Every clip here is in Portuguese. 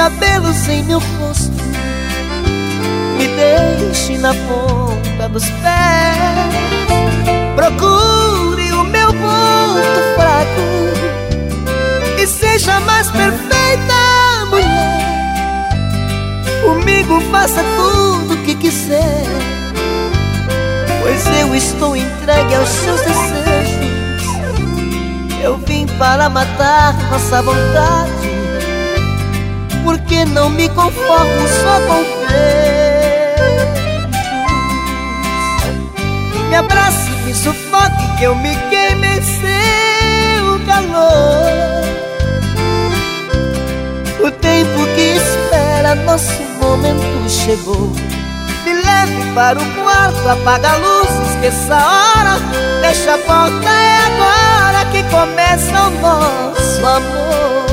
cabelos em meu rosto, me deixe na ponta dos pés. Procure o meu ponto fraco e seja mais perfeita, mulher. Comigo faça tudo o que quiser, pois eu estou entregue aos seus desejos. Eu vim para matar nossa vontade, porque não me conformo só com beijos. Me abrace, me sufoque, que eu me queime em seu calor. O tempo que espera nosso momento chegou. Me leve para o quarto, apaga a luz, esqueça a hora, fecha a porta, é agora que começa o nosso amor.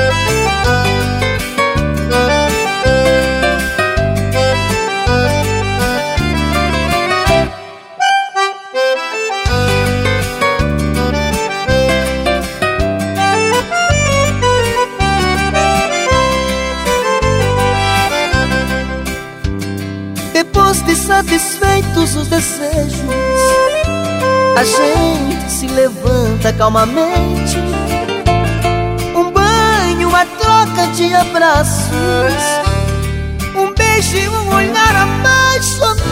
Depois de satisfeitos os desejos, a gente se levanta calmamente. Um banho, uma troca de abraços, um beijo e um olhar apaixonante.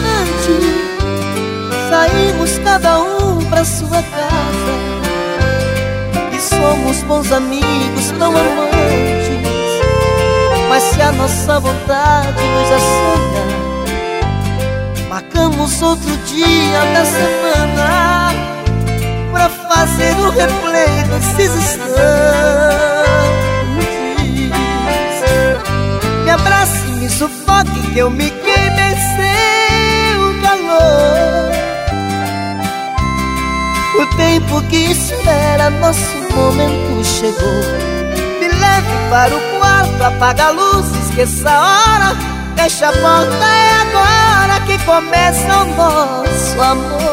Saímos cada um pra sua casa e somos bons amigos, tão amantes. Mas se a nossa vontade nos assanha, marcamos outro dia da semana pra fazer o replay desses instantes. Me abrace, me sufoque, que eu me queime em seu calor. O tempo que espera nosso momento chegou. Me leve para o quarto, apaga a luz, esqueça a hora, fecha a porta, é agora que começa o nosso amor.